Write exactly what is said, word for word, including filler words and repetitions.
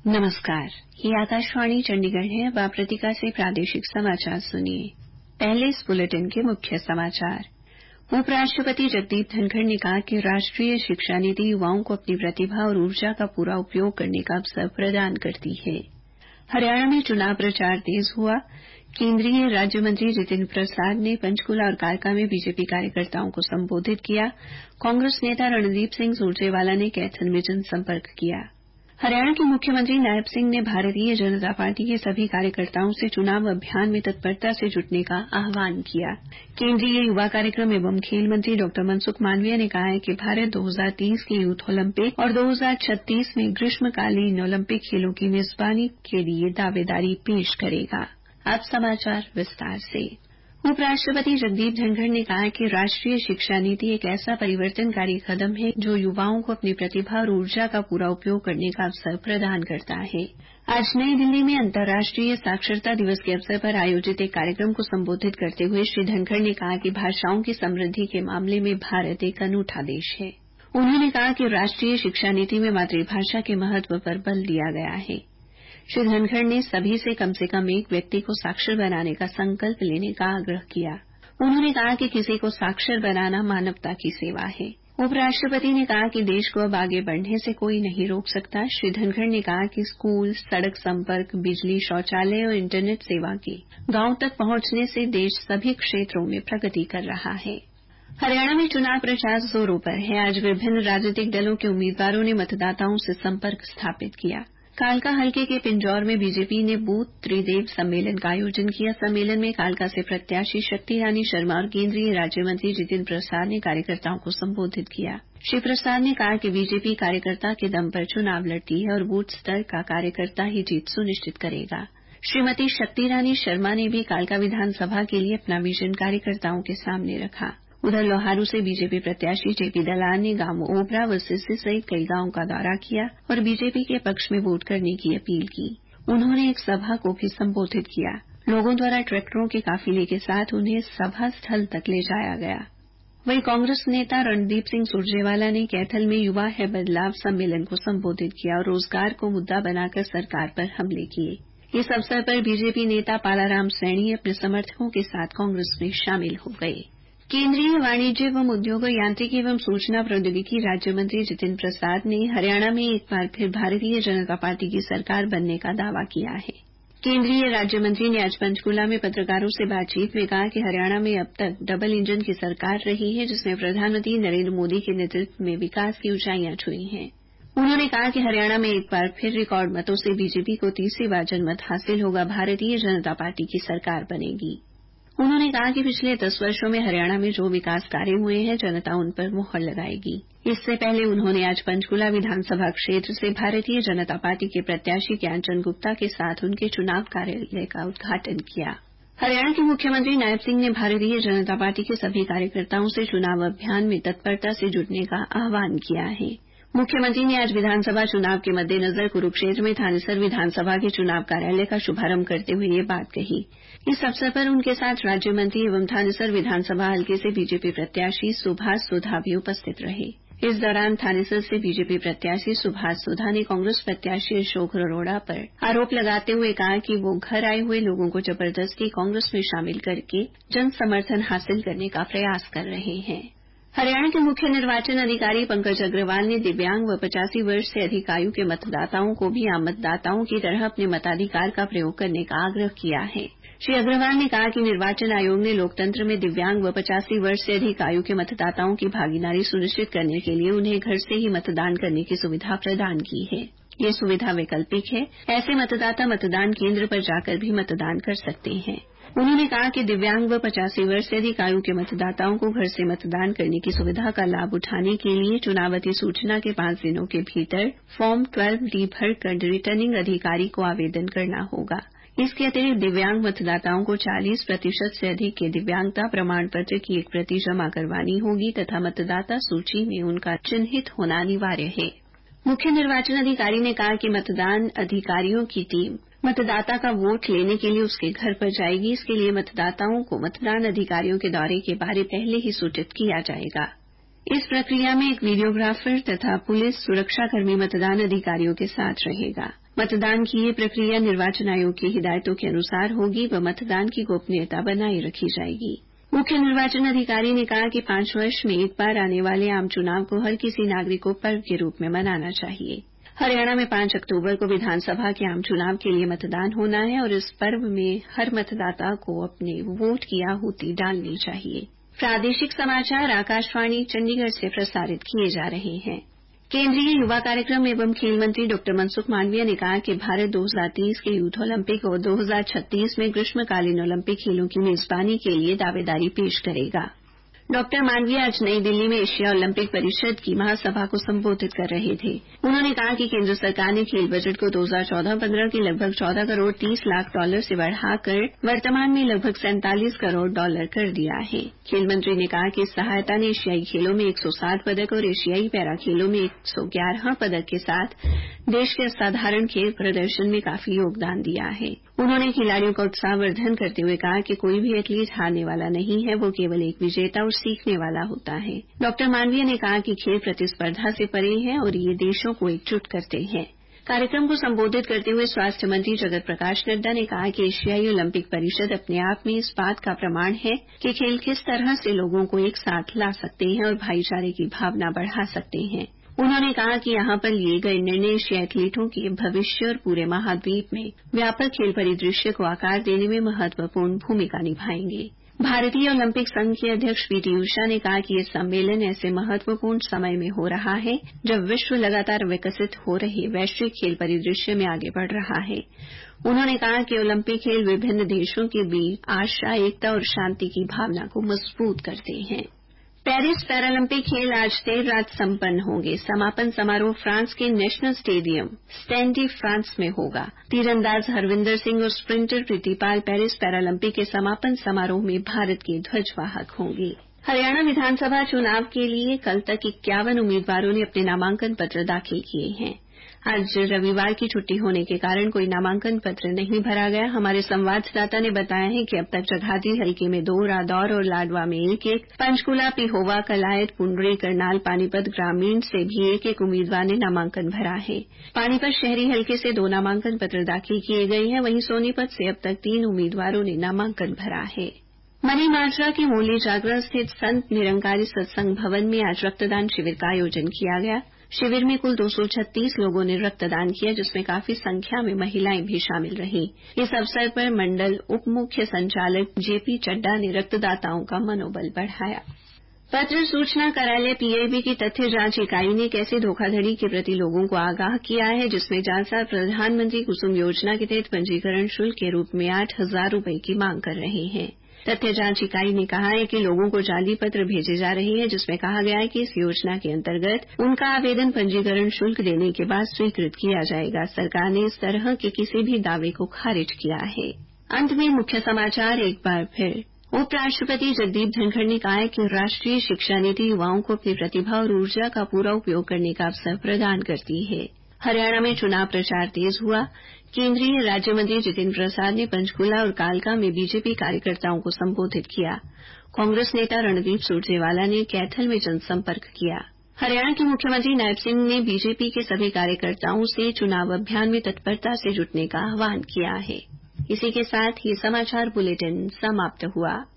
नमस्कार, ये आकाशवाणी चंडीगढ़ है। अब आप प्रतीका से प्रादेशिक समाचार सुनिए। पहले इस बुलेटिन के मुख्य समाचार। उपराष्ट्रपति जगदीप धनखड़ ने कहा कि राष्ट्रीय शिक्षा नीति युवाओं को अपनी प्रतिभा और ऊर्जा का पूरा उपयोग करने का अवसर प्रदान करती है। हरियाणा में चुनाव प्रचार तेज हुआ। केंद्रीय राज्य मंत्री जितिन प्रसाद ने पंचकूला और कालका में बीजेपी कार्यकर्ताओं को संबोधित किया। कांग्रेस नेता रणदीप सिंह सुरजेवाला ने कैथल में जनसंपर्क किया। हरियाणा के मुख्यमंत्री नायब सिंह ने भारतीय जनता पार्टी के सभी कार्यकर्ताओं से चुनाव अभियान में तत्परता से जुटने का आह्वान किया। केंद्रीय युवा कार्यक्रम एवं खेल मंत्री डॉ मनसुख मांडविया ने कहा है कि भारत दो हज़ार तीस के यूथ ओलंपिक और दो हज़ार छत्तीस में ग्रीष्मकालीन ओलंपिक खेलों की मेजबानी के लिए दावेदारी पेश करेगा। अब समाचार विस्तार से। उपराष्ट्रपति जगदीप धनखड़ ने कहा कि राष्ट्रीय शिक्षा नीति एक ऐसा परिवर्तनकारी कदम है जो युवाओं को अपनी प्रतिभा और ऊर्जा का पूरा उपयोग करने का अवसर प्रदान करता है। आज नई दिल्ली में अंतर्राष्ट्रीय साक्षरता दिवस के अवसर पर आयोजित एक कार्यक्रम को संबोधित करते हुए श्री धनखड़ ने कहा कि भाषाओं की समृद्धि के मामले में भारत एक अनूठा देश है। उन्होंने कहा कि राष्ट्रीय शिक्षा नीति में मातृभाषा के महत्व पर बल दिया गया है। श्री धनखड़ ने सभी से कम से कम एक व्यक्ति को साक्षर बनाने का संकल्प लेने का आग्रह किया। उन्होंने कहा कि किसी को साक्षर बनाना मानवता की सेवा है। उपराष्ट्रपति ने कहा कि देश को अब आगे बढ़ने से कोई नहीं रोक सकता। श्री धनखड़ ने कहा कि स्कूल, सड़क संपर्क, बिजली, शौचालय और इंटरनेट सेवा के गांव तक पहुंचने से देश सभी क्षेत्रों में प्रगति कर रहा है। हरियाणा में चुनाव प्रचार जोरों पर है। आज विभिन्न राजनीतिक दलों के उम्मीदवारों ने मतदाताओं से संपर्क स्थापित किया। कालका हलके के पिंजौर में बीजेपी ने बूथ त्रिदेव सम्मेलन का आयोजन किया। सम्मेलन में कालका से प्रत्याशी शक्ति रानी शर्मा और केंद्रीय राज्य मंत्री जितिन प्रसाद ने कार्यकर्ताओं को संबोधित किया। श्री प्रसाद ने कहा कि बीजेपी कार्यकर्ता के दम पर चुनाव लड़ती है और बूथ स्तर का कार्यकर्ता ही जीत सुनिश्चित करेगा। श्रीमती शक्ति रानी शर्मा ने भी कालका विधानसभा के लिए अपना विजन कार्यकर्ताओं के सामने रखा। उधर लोहारू से बीजेपी प्रत्याशी जेपी दलाल ने गांव ओबरा व सिस्सी सहित कई गांवों का दौरा किया और बीजेपी के पक्ष में वोट करने की अपील की। उन्होंने एक सभा को भी संबोधित किया। लोगों द्वारा ट्रैक्टरों के काफिले के साथ उन्हें सभा स्थल तक ले जाया गया। वहीं कांग्रेस नेता रणदीप सिंह सुरजेवाला ने कैथल में युवा है बदलाव सम्मेलन को संबोधित किया और रोजगार को मुद्दा बनाकर सरकार पर हमले किए। इस अवसर पर बीजेपी नेता पालाराम सैणी अपने समर्थकों के साथ कांग्रेस में शामिल हो गए। केंद्रीय वाणिज्य एवं उद्योग, यांत्रिकी एवं सूचना प्रौद्योगिकी राज्य मंत्री जितिन प्रसाद ने हरियाणा में एक बार फिर भारतीय जनता पार्टी की सरकार बनने का दावा किया है। केंद्रीय राज्य मंत्री ने आज पंचकूला में पत्रकारों से बातचीत में कहा कि हरियाणा में अब तक डबल इंजन की सरकार रही है, जिसमें प्रधानमंत्री नरेंद्र मोदी के नेतृत्व में विकास की ऊंचाइयां छुई हैं। उन्होंने कहा कि हरियाणा में एक बार फिर रिकॉर्ड मतों से बीजेपी को तीसरी बार जनमत हासिल होगा। भारतीय जनता पार्टी की सरकार बनेगी। उन्होंने कहा कि पिछले दस वर्षों में हरियाणा में जो विकास कार्य हुए हैं, जनता उन पर मुहर लगाएगी। इससे पहले उन्होंने आज पंचकूला विधानसभा क्षेत्र से भारतीय जनता पार्टी के प्रत्याशी ज्ञानचंद गुप्ता के साथ उनके चुनाव कार्यालय का उद्घाटन किया। हरियाणा के मुख्यमंत्री नायब सिंह ने भारतीय जनता पार्टी के सभी कार्यकर्ताओं से चुनाव अभियान में तत्परता से जुटने का आह्वान किया है। मुख्यमंत्री ने आज विधानसभा चुनाव के मद्देनजर कुरुक्षेत्र में थानेसर विधानसभा के चुनाव कार्यालय का शुभारंभ करते हुए ये बात कही। इस अवसर पर उनके साथ राज्य मंत्री एवं थानेसर विधानसभा हलके से बीजेपी प्रत्याशी सुभाष सुधा भी उपस्थित रहे। इस दौरान थानेसर से बीजेपी प्रत्याशी सुभाष सुधा ने कांग्रेस प्रत्याशी अशोक अरोड़ा पर आरोप लगाते हुए कहा कि वो घर आए हुए लोगों को जबरदस्ती कांग्रेस में शामिल करके जन समर्थन हासिल करने का प्रयास कर रहे हैं। हरियाणा के मुख्य निर्वाचन अधिकारी पंकज अग्रवाल ने दिव्यांग व पचासी वर्ष से अधिक आयु के मतदाताओं को भी आम मतदाताओं की तरह अपने मताधिकार का प्रयोग करने का आग्रह किया है। श्री अग्रवाल ने कहा कि निर्वाचन आयोग ने लोकतंत्र में दिव्यांग व पचासी वर्ष से अधिक आयु के मतदाताओं की भागीदारी सुनिश्चित करने के लिए उन्हें घर से ही मतदान करने की सुविधा प्रदान की है। ये सुविधा वैकल्पिक है। ऐसे मतदाता मतदान केंद्र पर जाकर भी मतदान कर सकते हैं। उन्होंने कहा कि दिव्यांग व पचासी वर्ष से अधिक आयु के मतदाताओं को घर से मतदान करने की सुविधा का लाभ उठाने के लिए चुनाव अधिसूचना के पांच दिनों के भीतर फॉर्म बारह डी भरकर रिटर्निंग अधिकारी को आवेदन करना होगा। इसके अतिरिक्त दिव्यांग मतदाताओं को चालीस प्रतिशत से अधिक के दिव्यांगता प्रमाण पत्र की एक प्रति जमा करवानी होगी तथा मतदाता सूची में उनका चिन्हित होना अनिवार्य है। मुख्य निर्वाचन अधिकारी ने कहा कि मतदान अधिकारियों की टीम मतदाता का वोट लेने के लिए उसके घर पर जाएगी। इसके लिए मतदाताओं को मतदान अधिकारियों के दौरे के बारे पहले ही सूचित किया जाएगा। इस प्रक्रिया में एक वीडियोग्राफर तथा पुलिस सुरक्षाकर्मी मतदान अधिकारियों के साथ रहेगा। मतदान की यह प्रक्रिया निर्वाचन आयोग की हिदायतों के अनुसार होगी व मतदान की गोपनीयता बनाए रखी जाएगी। मुख्य निर्वाचन अधिकारी ने कहा कि पांच वर्ष में एक बार आने वाले आम चुनाव को हर किसी नागरिक को पर्व के रूप में मनाना चाहिए। हरियाणा में पांच अक्टूबर को विधानसभा के आम चुनाव के लिए मतदान होना है और इस पर्व में हर मतदाता को अपने वोट की आहुति डालनी चाहिए। प्रादेशिक समाचार आकाशवाणी चंडीगढ़ से प्रसारित किए जा रहे हैं। केंद्रीय युवा कार्यक्रम एवं खेल मंत्री डॉ मनसुख मांडविया ने कहा कि भारत दो हज़ार तेईस के यूथ ओलंपिक और दो हज़ार छत्तीस में ग्रीष्मकालीन ओलंपिक खेलों की मेजबानी के लिए दावेदारी पेश करेगा। डॉ मांडविया आज नई दिल्ली में एशिया ओलंपिक परिषद की महासभा को संबोधित कर रहे थे। उन्होंने कहा कि केंद्र सरकार ने खेल बजट को दो हज़ार चौदह पंद्रह के लगभग चौदह करोड़ तीस लाख डॉलर से बढ़ाकर वर्तमान में लगभग सैंतालीस करोड़ डॉलर कर दिया है। खेल मंत्री ने कहा कि इस सहायता ने एशियाई खेलों में एक सौ सात पदक और एशियाई पैरा खेलों में एक सौ ग्यारह पदक के साथ देश के असाधारण खेल प्रदर्शन में काफी योगदान दिया है। उन्होंने खिलाड़ियों का उत्साहवर्धन करते हुए कहा कि कोई भी एथलीट हारने वाला नहीं है, वो केवल एक विजेता और सीखने वाला होता है। डॉ मांडविया ने कहा कि खेल प्रतिस्पर्धा से परे है और ये देशों को एकजुट करते हैं। कार्यक्रम को संबोधित करते हुए स्वास्थ्य मंत्री जगत प्रकाश नड्डा ने कहा कि एशियाई ओलंपिक परिषद अपने आप में इस बात का प्रमाण है कि खेल किस तरह से लोगों को एक साथ ला सकते हैं और भाईचारे की भावना बढ़ा सकते हैं। उन्होंने कहा कि यहां पर लिए गए निर्णय एशियाई एथलीटों के भविष्य और पूरे महाद्वीप में व्यापक खेल परिदृश्य को आकार देने में महत्वपूर्ण भूमिका निभाएंगे। भारतीय ओलंपिक संघ के अध्यक्ष पीटी उषा ने कहा कि यह सम्मेलन ऐसे महत्वपूर्ण समय में हो रहा है जब विश्व लगातार विकसित हो रहे वैश्विक खेल परिदृश्य में आगे बढ़ रहा है। उन्होंने कहा कि ओलंपिक खेल विभिन्न देशों के बीच आशा, एकता और शांति की भावना को मजबूत करते हैं। पेरिस पैरालंपिक खेल आज देर रात संपन्न होंगे। समापन समारोह फ्रांस के national stadium Stade de France में होगा। तीरंदाज हरविंदर सिंह और स्प्रिंटर प्रीतिपाल पेरिस पैरालंपिक के समापन समारोह में भारत के ध्वजवाहक होंगे। हरियाणा विधानसभा चुनाव के लिए कल तक इक्यावन उम्मीदवारों ने अपने नामांकन पत्र दाखिल किए हैं। आज रविवार की छुट्टी होने के कारण कोई नामांकन पत्र नहीं भरा गया। हमारे संवाददाता ने बताया है कि अब तक जगाधरी हल्के में दो, रादौर और लाडवा में एक एक, पंचकूला, पिहोवा, कलायत, पुंडरी, करनाल, पानीपत ग्रामीण से भी एक एक उम्मीदवार ने नामांकन भरा है। पानीपत शहरी हल्के से दो नामांकन पत्र दाखिल किए गए हैं। वहीं सोनीपत से अब तक तीन उम्मीदवारों ने नामांकन भरा है। मनी माजरा के मूली जागरण स्थित संत निरंकारी सत्संग भवन में आज रक्तदान शिविर का आयोजन किया गया। शिविर में कुल दो सौ छत्तीस लोगों ने रक्तदान किया, जिसमें काफी संख्या में महिलाएं भी शामिल रहीं। इस अवसर पर मंडल उप मुख्य संचालक जेपी चड्डा ने रक्तदाताओं का मनोबल बढ़ाया। पत्र सूचना कार्यालय पीआईबी की तथ्य जांच इकाई ने एक ऐसी धोखाधड़ी के प्रति लोगों को आगाह किया है जिसमें जालसार प्रधानमंत्री कुसुम योजना के तहत पंजीकरण शुल्क के रूप में आठ हजार रूपये की मांग कर रहे हैं। तथ्य जांच इकाई ने कहा है कि लोगों को जाली पत्र भेजे जा रहे हैं जिसमें कहा गया है कि इस योजना के अंतर्गत उनका आवेदन पंजीकरण शुल्क देने के बाद स्वीकृत किया जाएगा। सरकार ने इस तरह के किसी भी दावे को खारिज किया है। अंत में मुख्य समाचार एक बार फिर। उपराष्ट्रपति जगदीप धनखड़ ने कहा है कि राष्ट्रीय शिक्षा नीति युवाओं को अपनी प्रतिभा और ऊर्जा का पूरा उपयोग करने का अवसर प्रदान करती है। हरियाणा में चुनाव प्रचार तेज हुआ। केंद्रीय राज्य मंत्री जितेंद्र प्रसाद ने पंचकूला और कालका में बीजेपी कार्यकर्ताओं को संबोधित किया। कांग्रेस नेता रणदीप सुरजेवाला ने कैथल में जनसंपर्क किया। हरियाणा के मुख्यमंत्री नायब सिंह ने बीजेपी के सभी कार्यकर्ताओं से चुनाव अभियान में तत्परता से जुटने का आह्वान किया है। इसी के साथ ये समाचार बुलेटिन समाप्त हुआ।